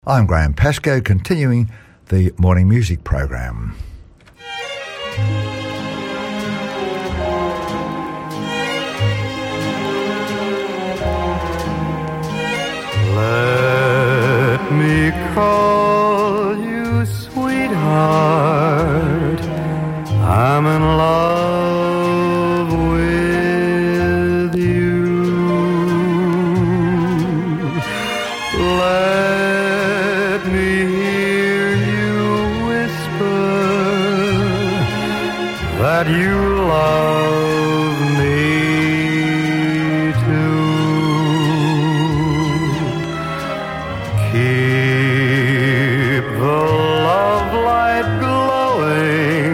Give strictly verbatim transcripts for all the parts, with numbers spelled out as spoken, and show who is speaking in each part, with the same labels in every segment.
Speaker 1: I'm Graham Pascoe, continuing the morning music program.
Speaker 2: Let me call you sweetheart, I'm in love with you. Let me hear you whisper that you love me too. Keep the love light glowing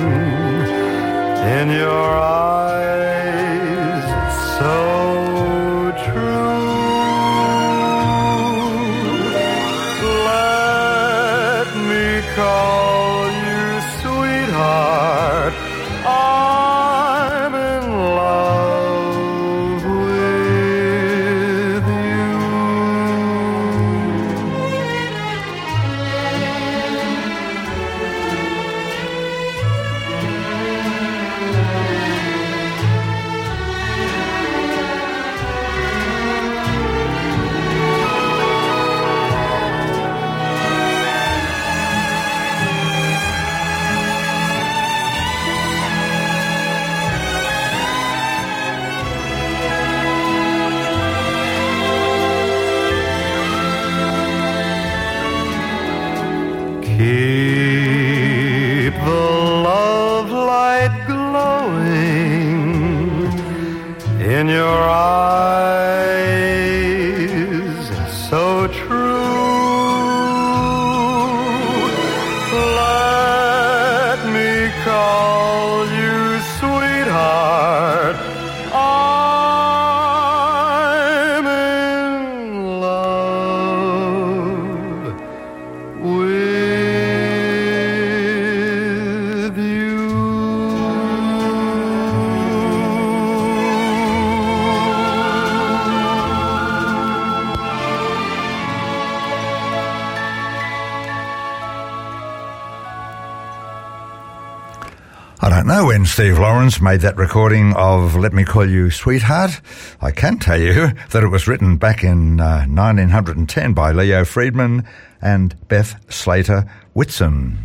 Speaker 2: in your eyes, so true. Let me call you sweetheart, I'm in love with you. Keep the love light glowing in your eyes, so true. Let me call you sweetheart, I'm in love with you.
Speaker 1: I don't know when Steve Lawrence made that recording of Let Me Call You Sweetheart. I can tell you that it was written back in uh, nineteen ten by Leo Friedman and Beth Slater Whitson.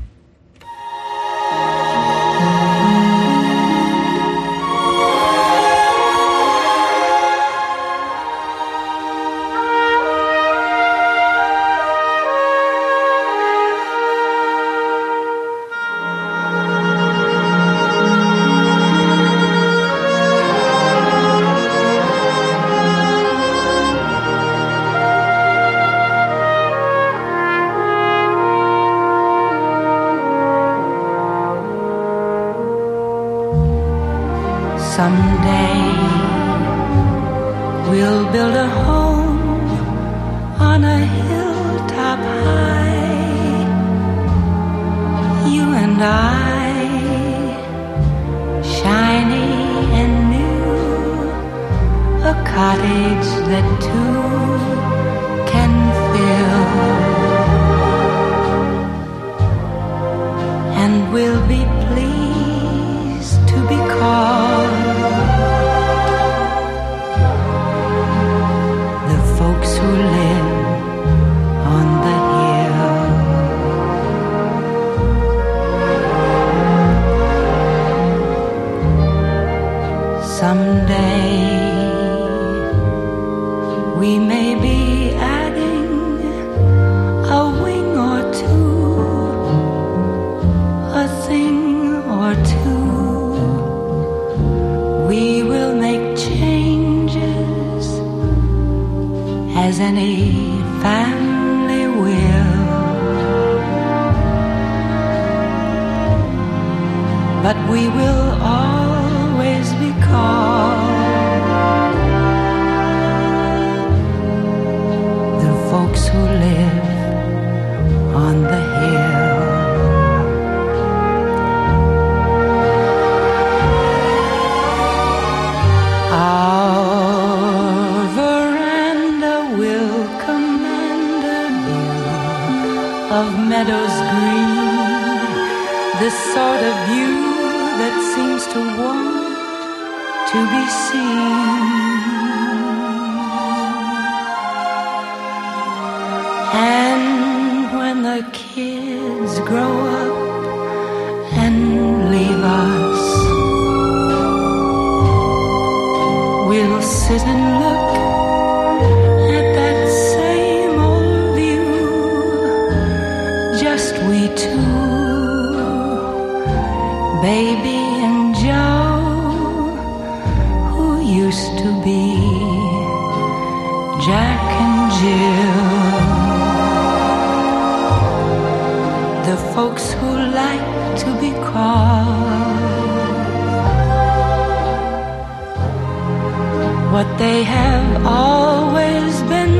Speaker 3: of meadows green, the sort of view that seems to want to be seen. And when the kids grow up and leave us, we'll sit and look at that same old view, just we two, baby and Joe, who used to be Jack and Jill. The folks who like to be called what they have always been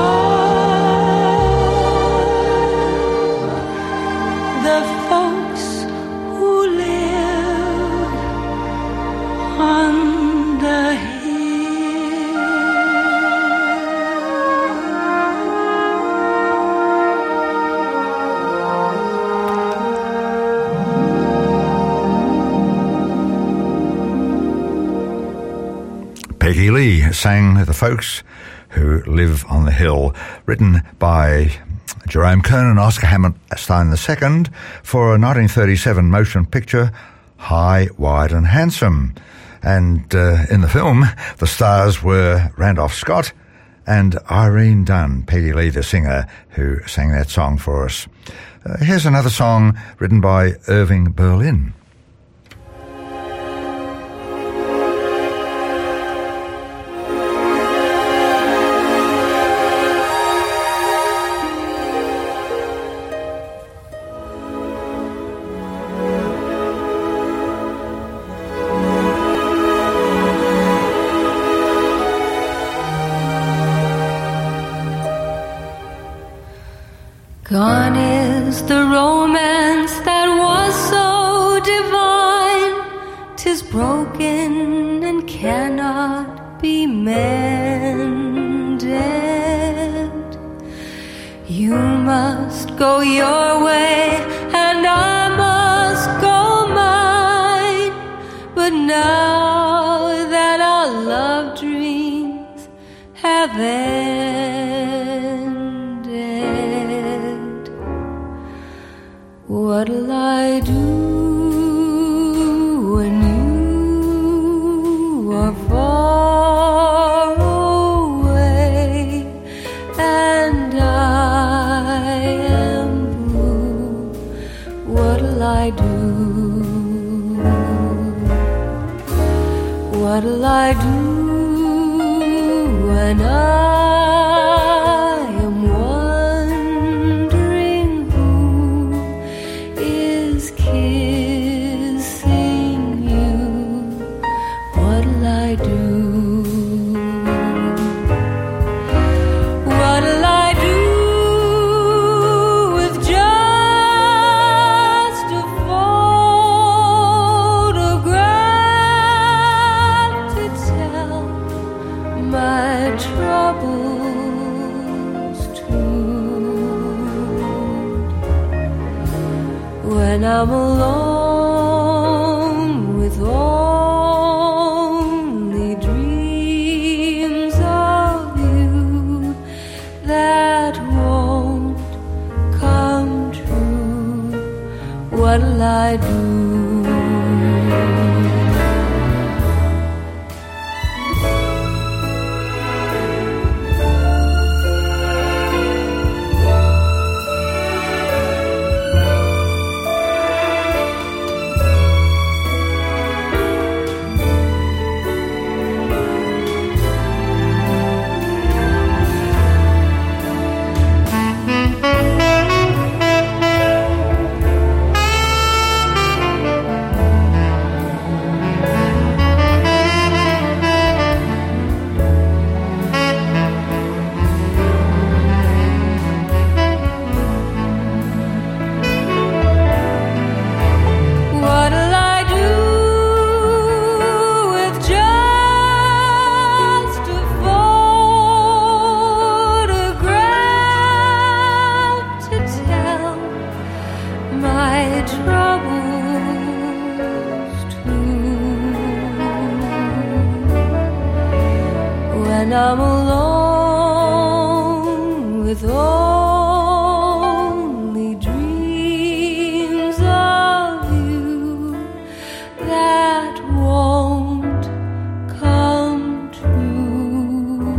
Speaker 3: called, the folks who live on the
Speaker 1: Peggy Lee sang The Folks Who Live on the Hill, written by Jerome Kern and Oscar Hammerstein the Second for a nineteen thirty-seven motion picture, High, Wide and Handsome. And uh, in the film, the stars were Randolph Scott and Irene Dunn, Peggy Lee the singer, who sang that song for us. Uh, here's another song written by Irving Berlin.
Speaker 3: Gone is the romance that was so divine, 'tis broken and cannot be mended. You must go your way and I must go mine, but now that our love dreams have ended, what'll I do when you are far away and I am blue? What'll I do? What'll I do when I when I'm alone with only dreams of you that won't come true, what'll I do? troubles too. When I'm alone with only dreams of you that won't come true,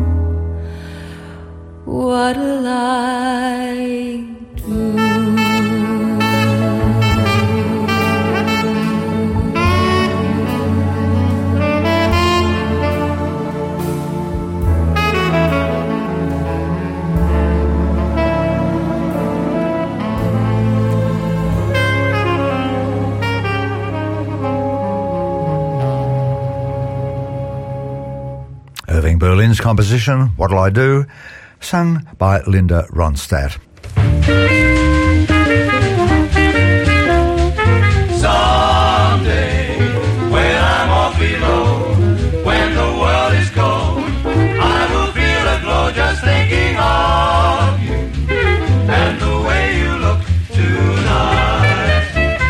Speaker 3: what'll I do?
Speaker 1: Irving Berlin's composition, What'll I Do?, sung by Linda Ronstadt.
Speaker 4: Someday, when I'm awfully low, when the world is cold, I will feel a glow just thinking of you and the way you look tonight.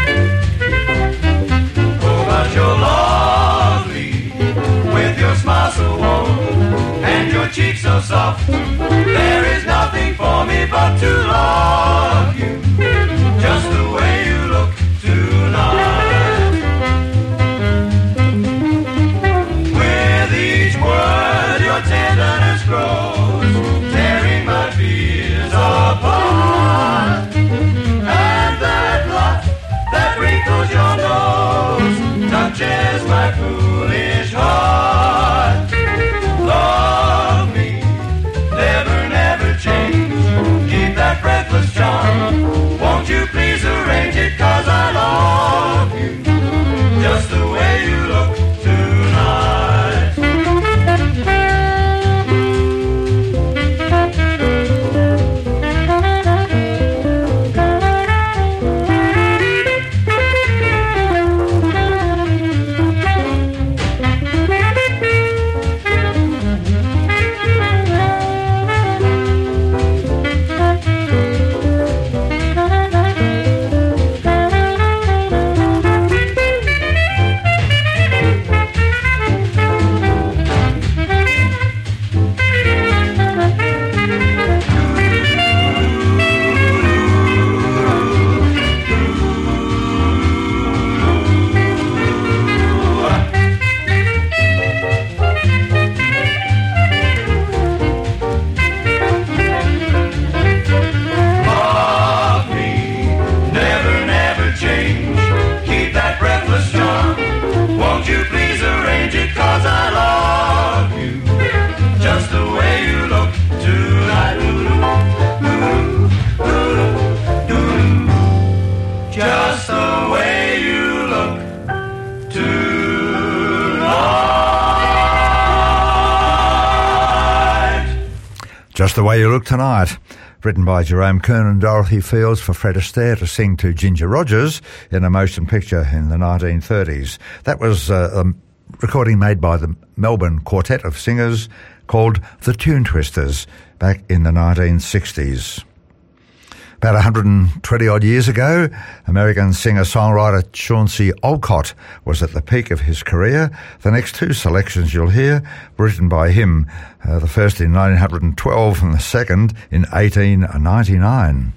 Speaker 4: Oh, but you're lovely with your smile so warm and your cheeks so soft. There is nothing for me but to love you just the way you look tonight. With each word your tenderness grows, tearing my fears apart. And that laugh that wrinkles your nose touches my foolish heart. Love me, never, never change. Keep that breathless charm. Won't you please arrange it, 'cause I love you just the way you look tonight.
Speaker 1: Just the Way You Look Tonight, written by Jerome Kern and Dorothy Fields for Fred Astaire to sing to Ginger Rogers in a motion picture in the nineteen thirties. That was uh, a recording made by the Melbourne Quartet of Singers called The Tune Twisters back in the nineteen sixties. About one hundred twenty odd years ago, American singer-songwriter Chauncey Olcott was at the peak of his career. The next two selections you'll hear were written by him, uh, the first in nineteen twelve and the second in eighteen ninety-nine.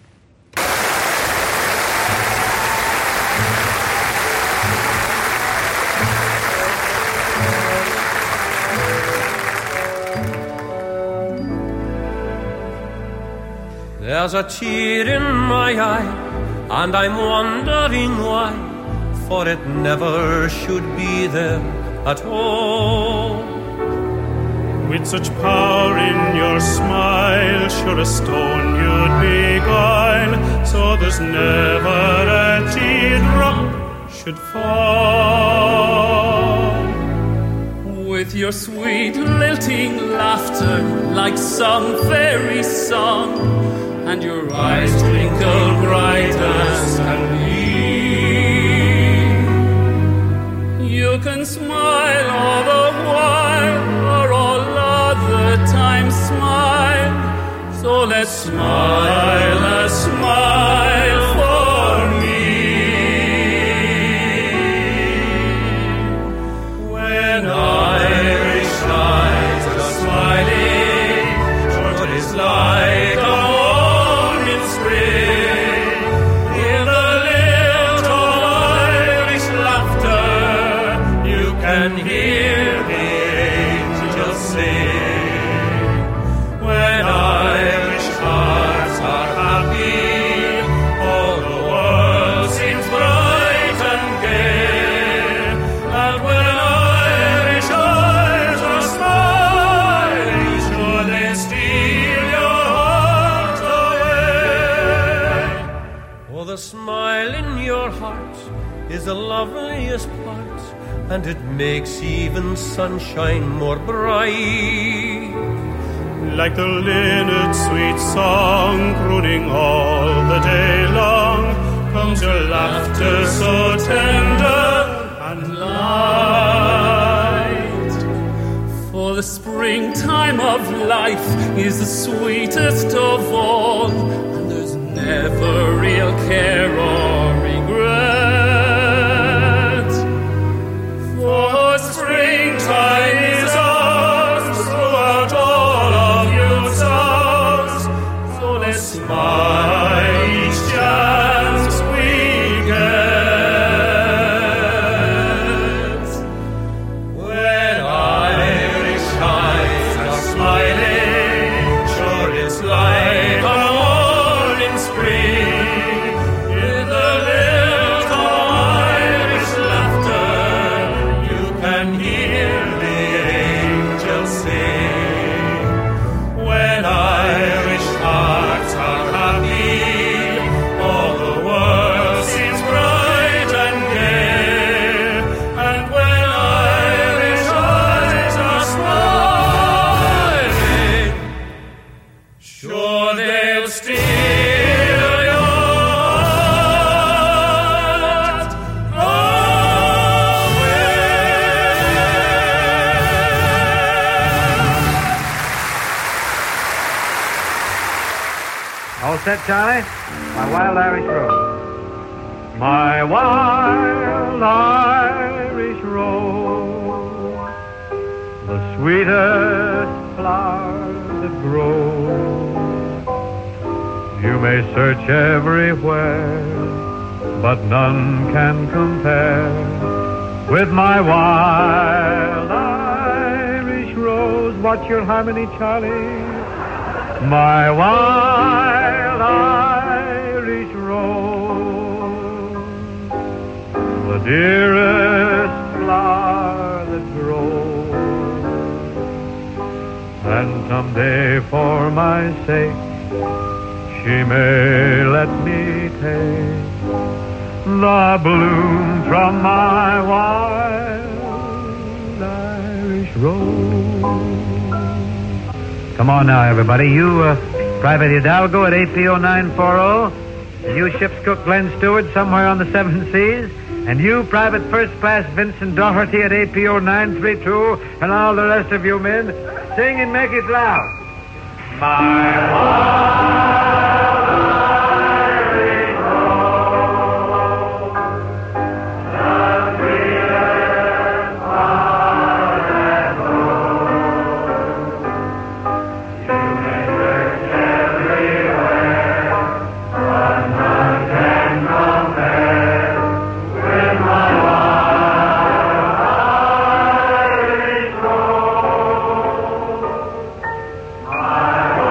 Speaker 5: There's a tear in my eye, and I'm wondering why, for it never should be there at all.
Speaker 6: With such power in your smile, sure a stone you'd beguile, so there's never a teardrop should fall. With your sweet lilting laughter, like some fairy song, and your eyes twinkle bright as can be. You can smile all the while, or all other times smile. So let's smile a smile for me.
Speaker 5: the smile in your heart is the loveliest part, and it makes even sunshine more bright.
Speaker 6: Like the linnet sweet song crooning all the day long, comes your laughter so tender and light. For the springtime of life is the sweetest of all, and there's never real care or regret. For springtime is ours throughout all of your songs, so let's smile each chance we get. When Irish eyes are smiling, sure it's like a morning spring. In the lilt of Irish laughter, you can hear the angels sing. When Irish hearts are happy, all the world seems bright and gay. And when Irish eyes are smiling, sure they'll steal your heart away.
Speaker 7: All set, Charlie? My Wild Irish Rose. My wild Irish rose, the sweetest flower that grows. You may search everywhere, but none can compare with my wild Irish rose. What's your harmony, Charlie? My wild Irish rose, the dearest flower that grows. And someday for my sake she may let me take the bloom from my wild Irish rose. Come on now, everybody. You, uh, Private Hidalgo at A P O nine forty, and you, Ship's Cook Glenn Stewart, somewhere on the Seven Seas, and you, Private First Class Vincent Doherty at A P O nine thirty-two, and all the rest of you men, sing and make it loud. My wild Irish rose, the sweetest flower that grows. You may search everywhere, but none can compare with my wild Irish rose. My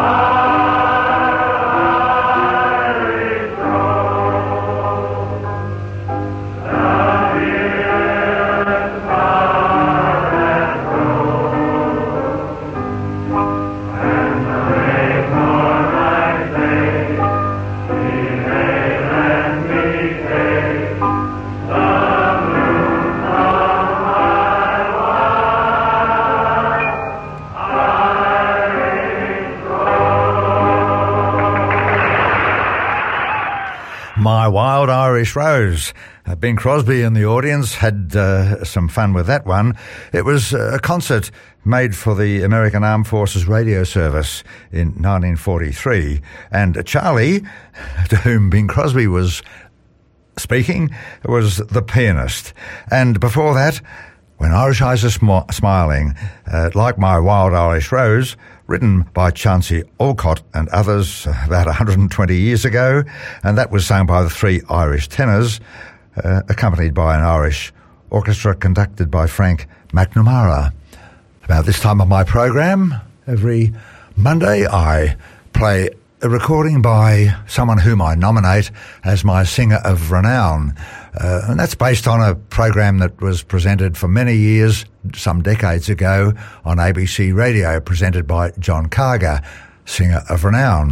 Speaker 1: My Wild Irish Rose. Uh, Bing Crosby in the audience had uh, some fun with that one. It was a concert made for the American Armed Forces Radio Service in nineteen forty-three. And Charlie, to whom Bing Crosby was speaking, was the pianist. And before that, When Irish Eyes Are Sm- Smiling, uh, like My Wild Irish Rose, written by Chauncey Olcott and others about one hundred twenty years ago, and that was sung by the three Irish tenors, uh, accompanied by an Irish orchestra conducted by Frank McNamara. About this time of my program, every Monday, I play a recording by someone whom I nominate as my singer of renown. Uh, and that's based on a program that was presented for many years, some decades ago, on A B C Radio, presented by John Carger, singer of renown.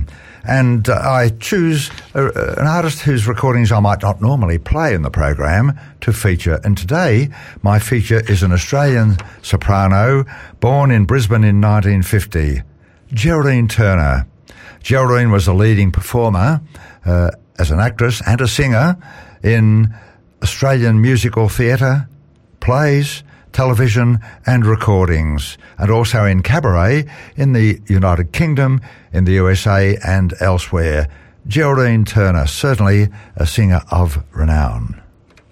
Speaker 1: And uh, I choose a, an artist whose recordings I might not normally play in the program to feature. And today, my feature is an Australian soprano born in Brisbane in nineteen fifty, Geraldine Turner. Geraldine was a leading performer uh, as an actress and a singer in Australian musical theatre, plays, television and recordings, and also in cabaret in the United Kingdom, in the U S A and elsewhere. Geraldine Turner, certainly a singer of renown.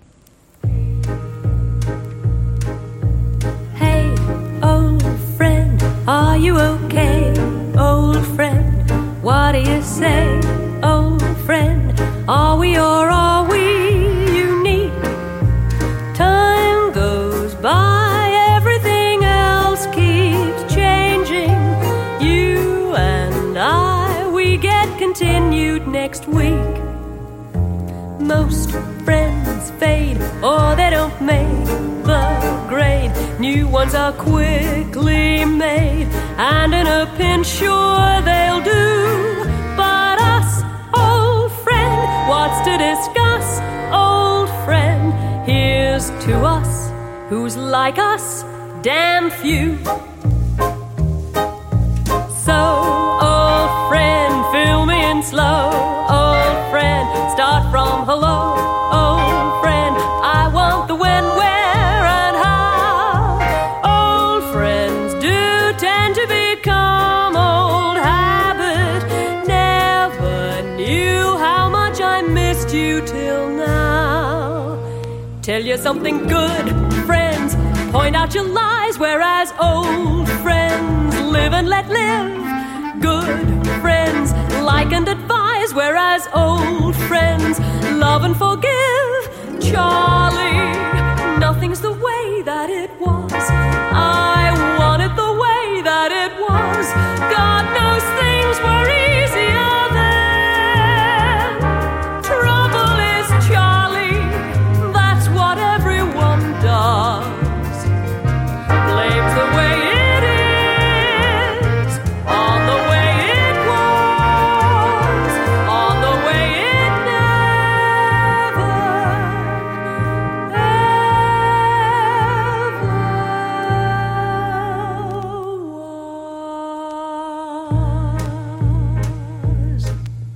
Speaker 3: Hey, old friend, are you okay? Old friend, what do you say? Old friend, are we or are we unique? Time goes by, everything else keeps changing. You and I, we get continued next week. Most friends fade or they don't make the grade. New ones are quickly made, and in a pinch sure they'll do. But us, old friend, what's to discuss? Old friend, here's to us, who's like us, damn few. So, old friend, fill me in slow. Old friend, start from hello. Old friend, I want the when, where, and how. Old friends do tend to become old habit. Never knew how much I missed you till now. Tell you something good, friends, point out your lies, whereas old friends live and let live. Good friends like and advise, whereas old friends love and forgive. Charlie, nothing's the way that it was. I want it the way that it was. God knows things were easier then. Trouble is, Charlie, that's what everyone does. Blames the way it is on the way it was, on the way it never, ever was.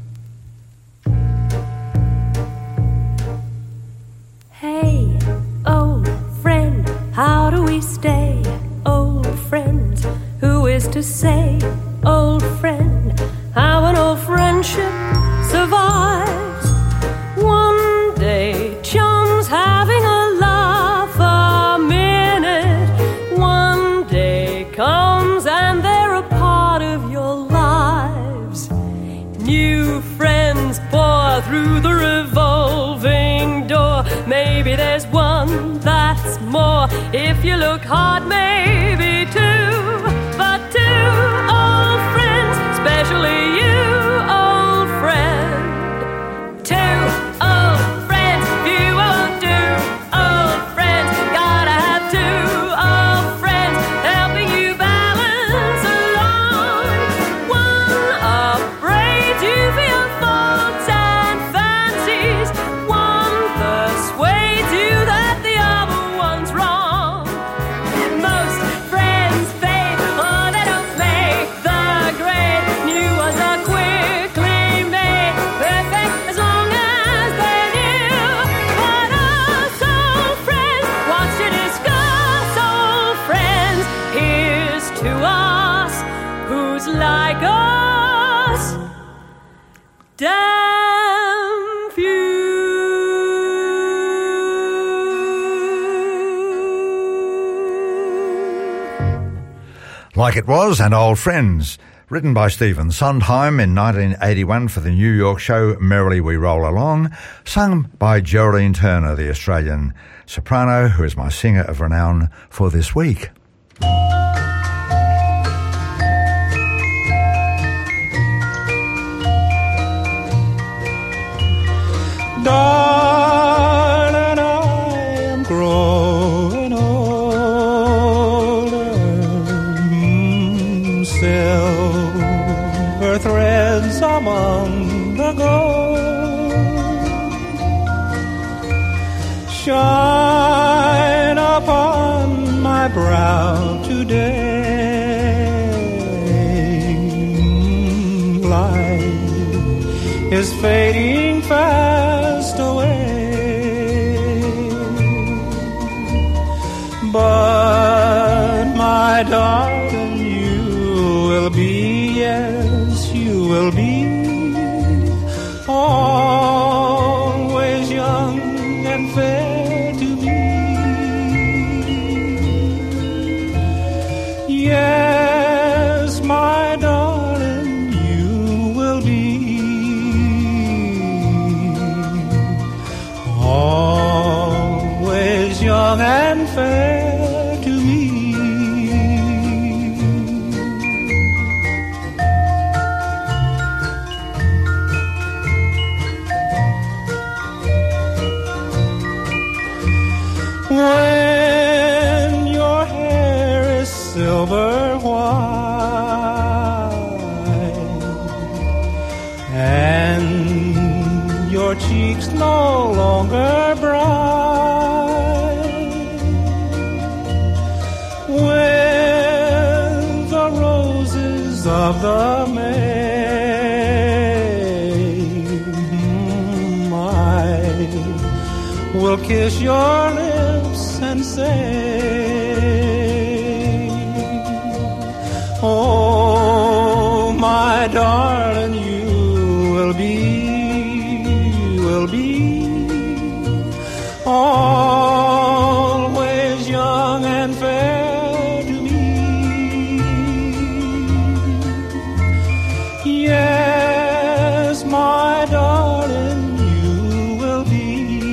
Speaker 3: Hey, old friend, how do we stay old friends? Who is to say, old friend, how an old friendship survives? One day, chums having a laugh a minute. One day comes and they're a part of your lives. New friends pour through the revolving door. Maybe there's one that's more. If you look hard, maybe two. But two old friends, especially you, old friend. Two old friends, you won't do. Old friends, gotta have two old friends helping you balance along. One upbraids you for your faults and fancies. One persuades you that the other one's wrong. Most friends fade or they don't make the grade. New ones are quickly made, perfect as long as they're new. But us old friends, wants to discuss old friends. Here's to us, who's like us, damn few.
Speaker 1: Like It Was and Old Friends, written by Stephen Sondheim in nineteen eighty-one for the New York show Merrily We Roll Along, sung by Geraldine Turner, the Australian soprano, who is my singer of renown for this week.
Speaker 8: Darling, I am growing older. Mm, silver threads among shine upon my brow today. Light is fading fast away, but my darling, you will be, yes, you will be always young and fair to me. Yes, my darling, you will be always young and fair to me. When your hair is silver white and your cheeks no longer bright, with the roses of the May, I will kiss your lips and say, oh, my darling, you will be, will be always young and fair to me. Yes, my darling, you will be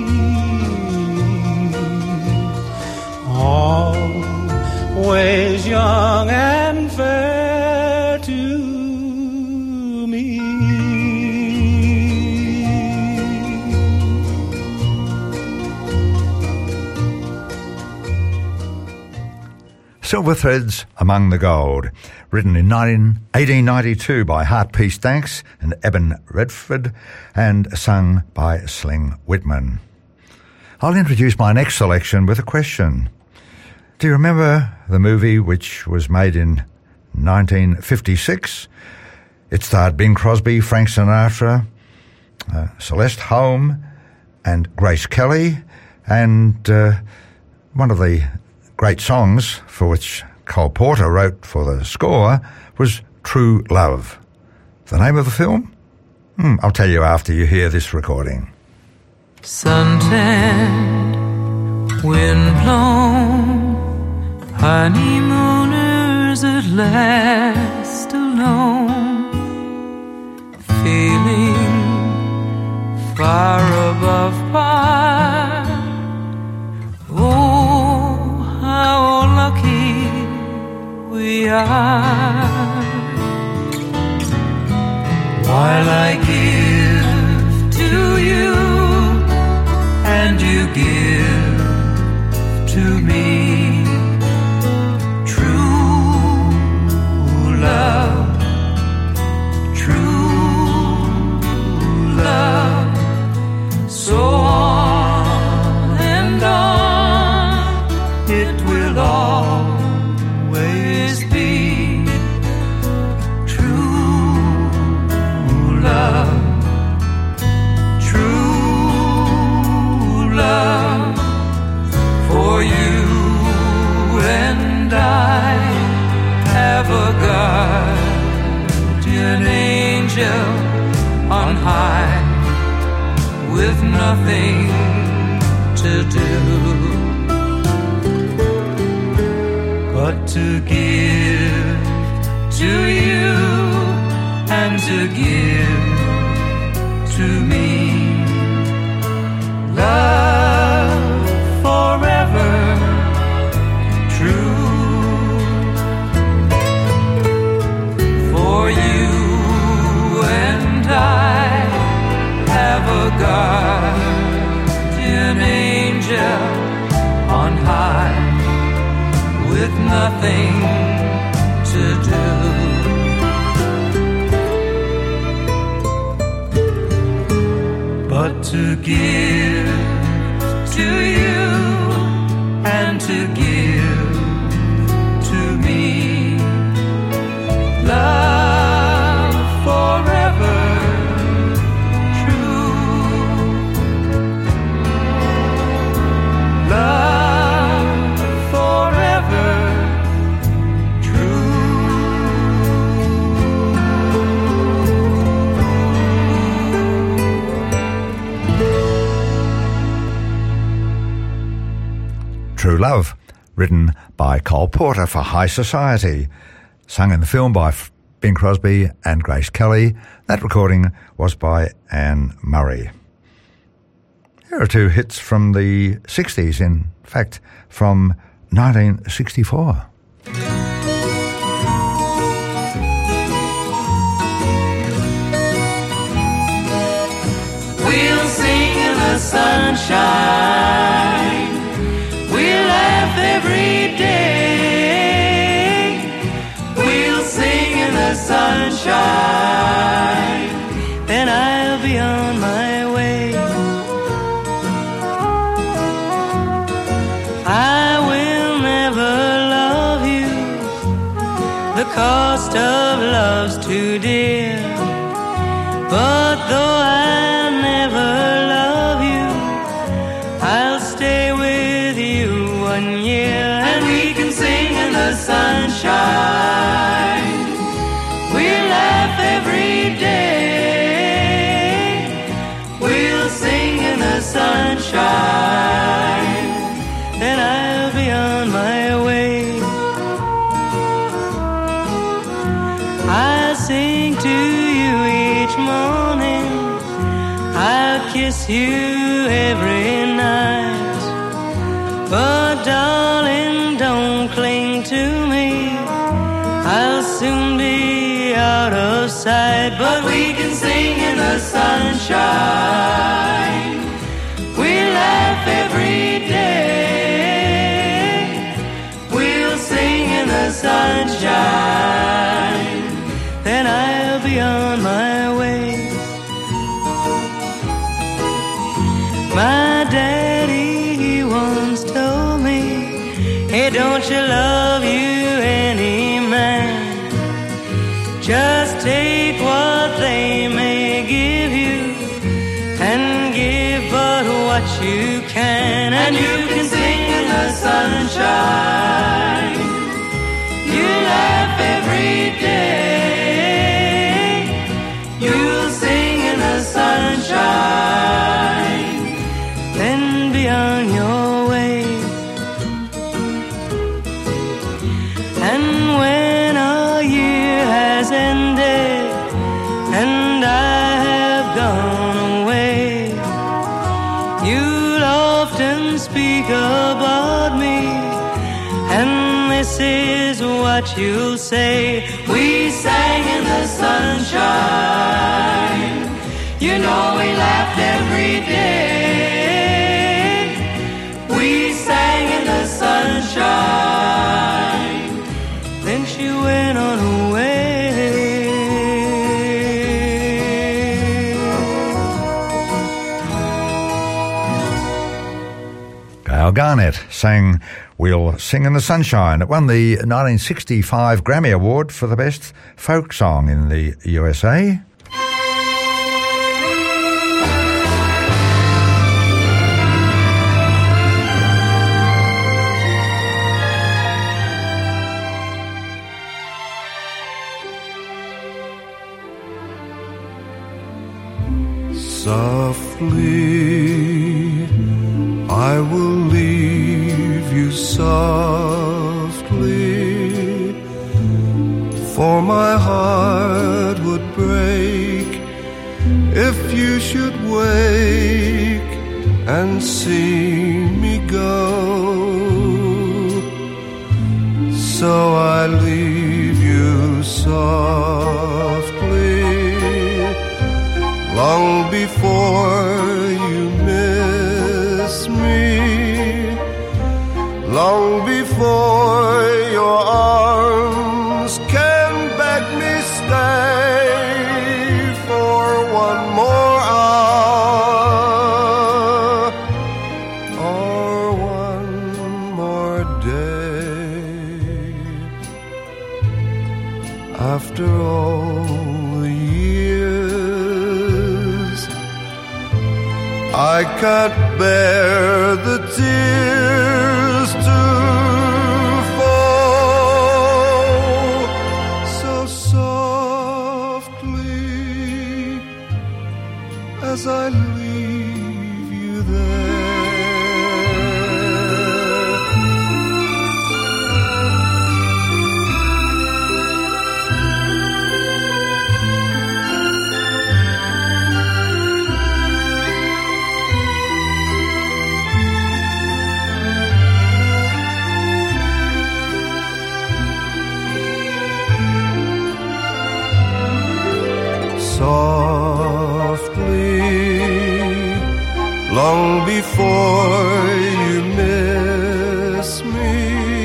Speaker 8: always young and fair to me.
Speaker 1: Silver Threads Among the Gold, written in eighteen ninety-two by Hart Peace Danks and Eben Redford, and sung by Sling Whitman. I'll introduce my next selection with a question. Do you remember the movie which was made in nineteen fifty-six? It starred Bing Crosby, Frank Sinatra, uh, Celeste Holm, and Grace Kelly, and uh, one of the great songs for which Cole Porter wrote for the score was True Love. The name of the film? Hmm, I'll tell you after you hear this recording.
Speaker 9: Suntanned, wind-blown, honeymooners at last alone, feeling far above par. Oh, how lucky we are. While I give to you and you give to me, true love, true love, so on and on it will always be. True love, true love, for you and I have a guardian angel on high with nothing to do but to give to you and to give to me love forever true. For you and I have a guardian angel on high with nothing to do but to give to you and to give to me. Love forever true. Love forever
Speaker 1: True Love, written by Cole Porter for High Society, sung in the film by F- Bing Crosby and Grace Kelly. That recording was by Anne Murray. Here are two hits from the sixties, in fact, from nineteen sixty-four.
Speaker 9: We'll sing in the sunshine. We'll laugh every day. We'll sing in the sunshine. Then I'll be on my way. I will never love you. The cost of love's too dear. But though I never love you, I'll stay with you one year, and we can sing in the sunshine. We'll laugh every day. We'll sing in the sunshine. Then I'll be on my way. I'll sing to you each morning. I'll kiss you every night. But darling, don't cling to me. I'll soon be out of sight. But we can sing in the sunshine. We'll laugh every day. We'll sing in the sunshine. Then I'll be on my way. My daddy, he once told me, hey, don't you love you any man? Just take what they may give you and give but what you can, and you can sing in the sunshine. You laugh every day. You'll sing in the sunshine. Then be on your way. And when a year has ended and I have gone away, you'll often speak about me, and this is what you'll say. We sang in the sunshine. You know we laughed every day. We sang in the sunshine. Then she went on her way.
Speaker 1: Gail Garnett sang We'll Sing in the Sunshine. It won the nineteen sixty-five Grammy Award for the best folk song in the U S A.
Speaker 2: Softly, I will leave you softly, for my heart would break if you should wake and see me go. So I leave you softly, long before you miss me, long before your arms can beg me stay for one more hour. I can't bear the tears to fall so softly as I leave you there. Softly, long before you miss me,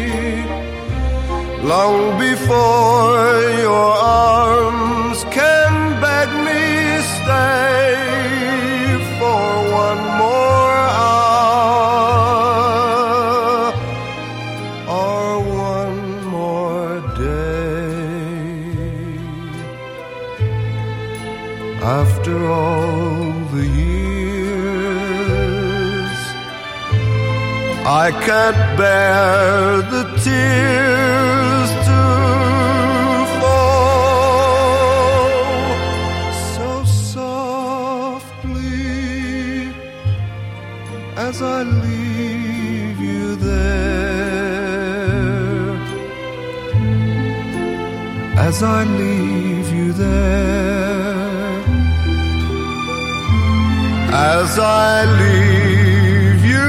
Speaker 2: long before your arms can beg me stay for one more hour or one more day. After all the years, I can't bear the tears to fall so softly as I leave you there, as I leave you there. As I leave you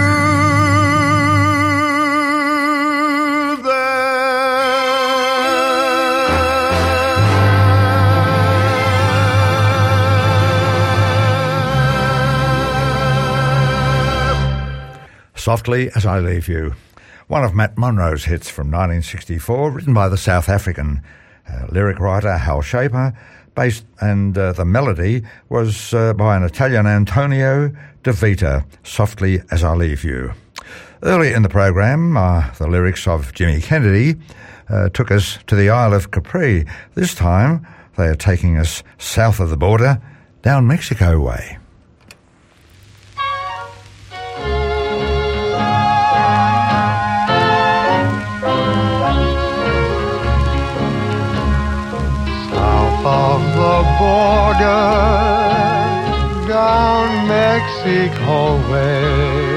Speaker 2: there.
Speaker 1: Softly As I Leave You. One of Matt Monro's hits from nineteen sixty-four, written by the South African uh, lyric writer Hal Shaper, based, and uh, the melody was uh, by an Italian Antonio De Vita, Softly As I Leave You. Early in the program, uh, the lyrics of Jimmy Kennedy uh, took us to the Isle of Capri. This time, they are taking us south of the border, down Mexico way.
Speaker 2: Of the border, down Mexico way.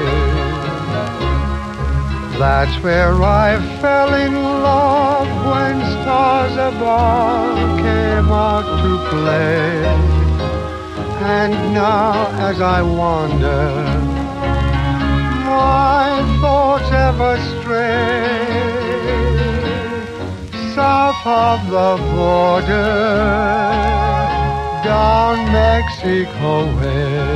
Speaker 2: That's where I fell in love when stars above came out to play. And now as I wander, my thoughts ever stray south of the border, down Mexico way.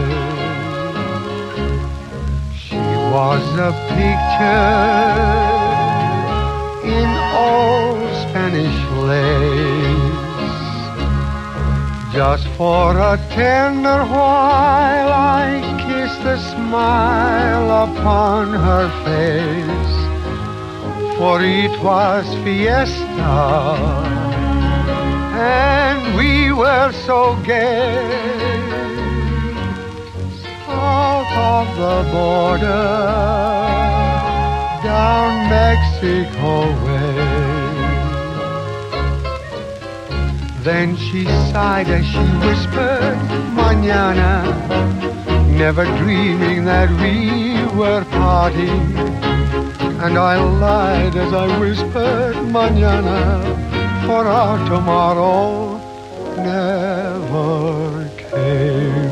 Speaker 2: She was a picture in old Spanish lace. Just for a tender while I kissed the smile upon her face. For it was fiesta, and we were so gay. South of the border, down Mexico way. Then she sighed as she whispered, mañana, never dreaming that we were parting. And I lied as I whispered, mañana, for our tomorrow never came.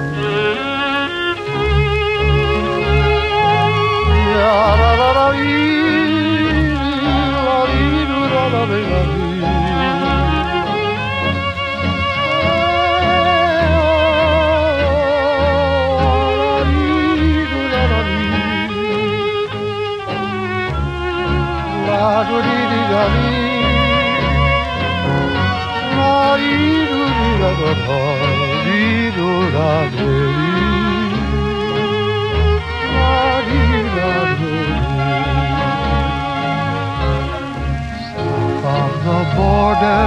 Speaker 2: South of the border,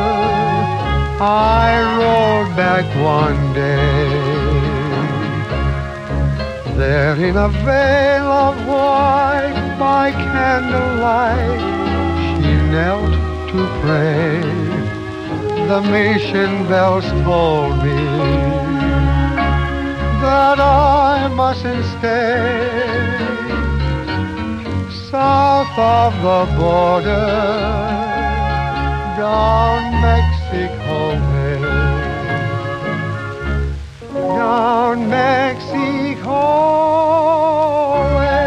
Speaker 2: I rode back one day There in a veil of white by candlelight she knelt to pray. The mission bells told me that I mustn't stay south of the border, down Mexico way, down Mexico way.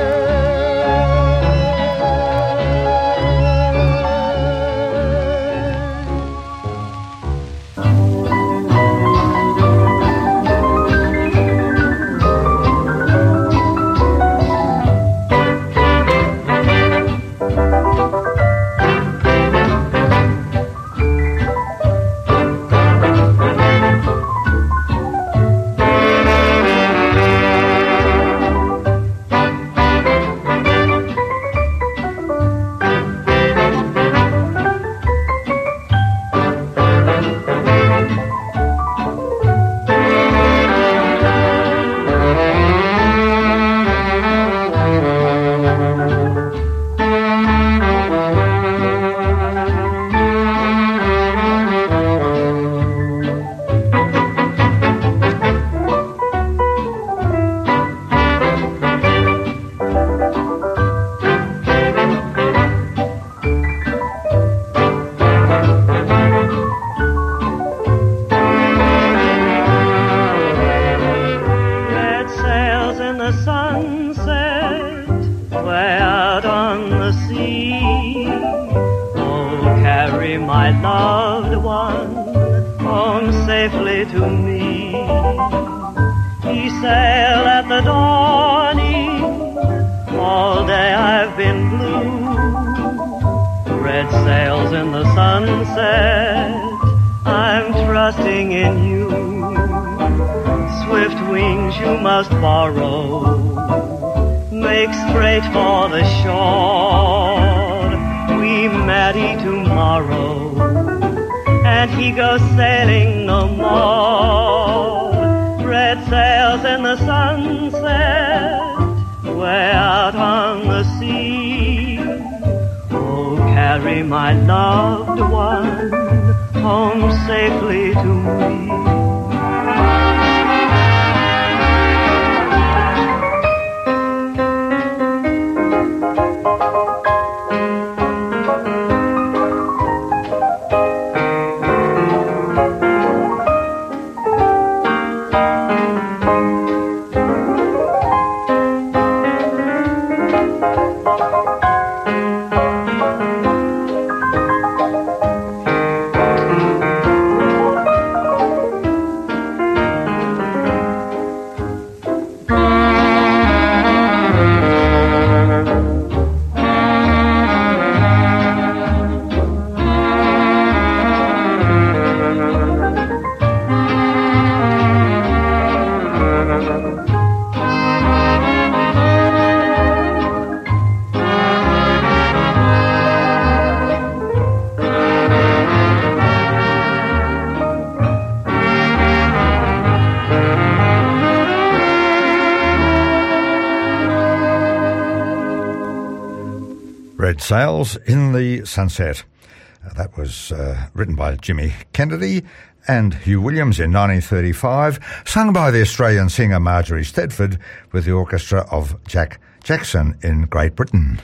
Speaker 1: Red Sails in the Sunset. Uh, that was uh, written by Jimmy Kennedy and Hugh Williams in nineteen thirty-five, sung by the Australian singer Marjorie Stedford with the orchestra of Jack Jackson in Great Britain.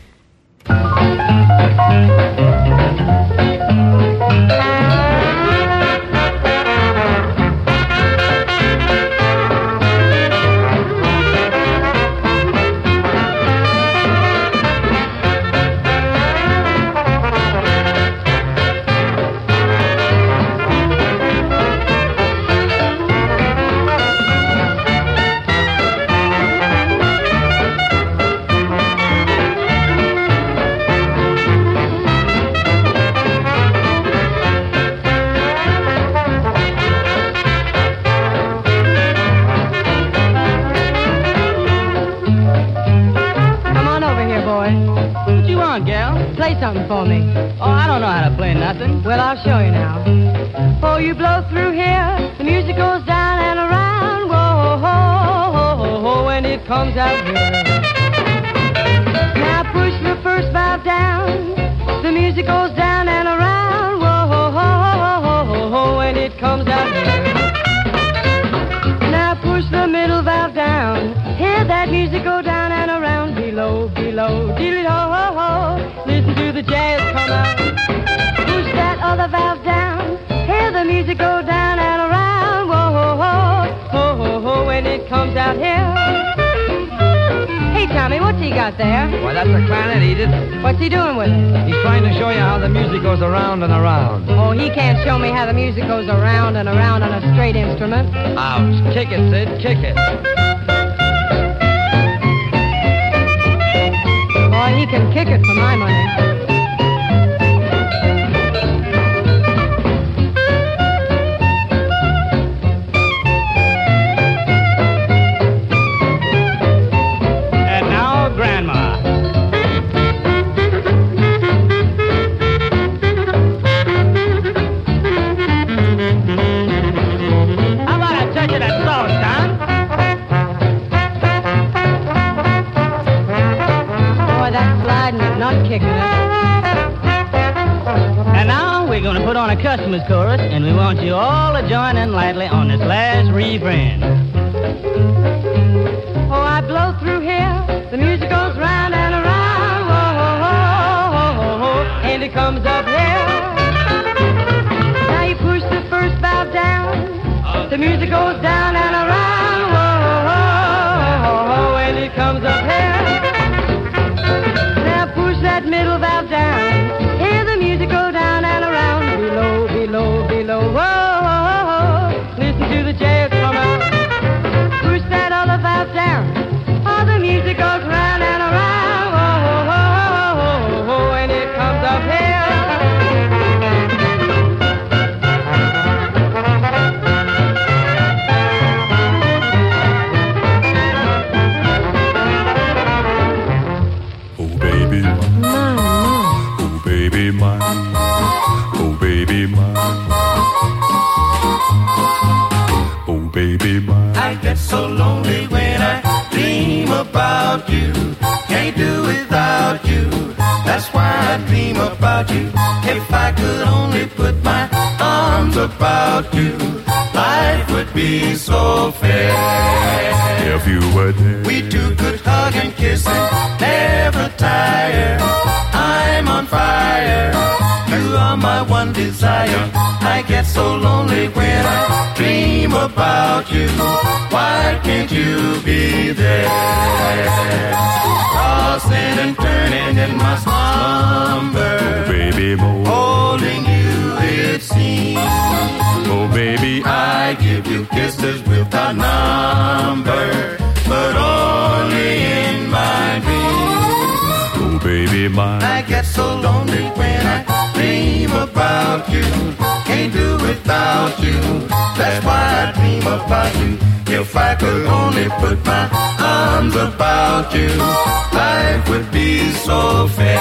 Speaker 10: Something for me. Oh, I don't know how to play nothing. Well, I'll show you now. Oh, you blow through here, the music goes down and around. Whoa, ho, ho, ho, ho. When you it comes out here. Now push the first valve down, the music goes down and around. Whoa, ho, ho, ho, ho, ho, when it comes out here. Now push the middle valve down, hear that music go down and around. Below, below, deedly ho, ho, ho, listen to the jazz come out. Push that other valve down, hear the music go down and around. Whoa, ho, ho, ho, ho, ho, when it comes out here. Hey, Tommy, what's he got there?
Speaker 11: Why, that's a clarinet, Edith.
Speaker 10: What's he doing with it?
Speaker 11: He's trying to show you how the music goes around and around.
Speaker 10: Oh, he can't show me how the music goes around and around on a straight instrument.
Speaker 11: Ouch. Kick it, Sid. Kick it.
Speaker 10: Boy, he can kick it for my money.
Speaker 12: And now we're going to put on a customer's chorus, and we want you all to join in lightly on this last refrain.
Speaker 10: Oh, I blow through here, the music goes round and around. Whoa, ho, ho, ho, ho, ho, and it comes up here. Now you push the first valve down, the music goes down and around. Whoa, ho, ho, ho, ho, and it comes up here. That middle valve down, hear the music go down and around. Below, below, below, whoa, whoa, whoa, listen to the jazz come out. Push that other valve down, all the music goes round and around. Whoa, whoa, whoa, whoa, whoa, and it comes up here.
Speaker 4: I get so lonely when I dream about you. Can't do without you. That's why I dream about you. If I could only put my arms about you, life would be so fair.
Speaker 13: If you were there,
Speaker 4: we two could hug and kiss and never tire. I'm on fire. You are my one desire. I get so lonely when I dream about you. Why can't you be there? Tossing and turning in my slumber.
Speaker 13: Oh, baby, more.
Speaker 4: Holding you, it seems.
Speaker 13: Oh, baby,
Speaker 4: I give you kisses without number, but only in my dreams.
Speaker 13: Oh, baby, mine.
Speaker 4: I get so lonely when I dream about you. Can't do without you. That's why I dream about you. If I could only put my arms about you, life would be so fair.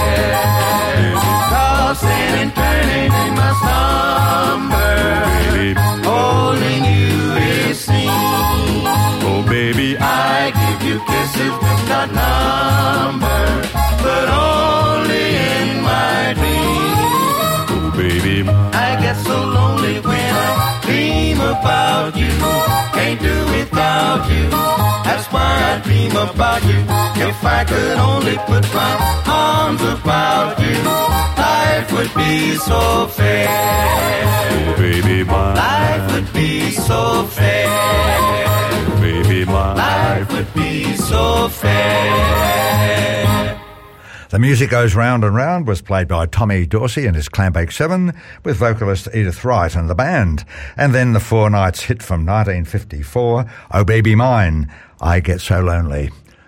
Speaker 4: Tossing and turning in my slumber, holding you it seems.
Speaker 13: Oh baby,
Speaker 4: I give you kisses without number, but only in my dreams.
Speaker 13: Oh baby, mine.
Speaker 4: I get so lonely when I dream about you. Can't do without you. That's why I dream about you. If I could only put my arms about you, life would be so fair.
Speaker 13: Oh baby, mine.
Speaker 4: Life would be so fair.
Speaker 13: Oh baby, mine.
Speaker 4: Life would be so fair.
Speaker 1: The Music Goes Round and Round was played by Tommy Dorsey and his Clambake Seven with vocalist Edith Wright and the band. And then the Four Nights hit from nineteen fifty-four, Oh Baby Mine, I Get So Lonely.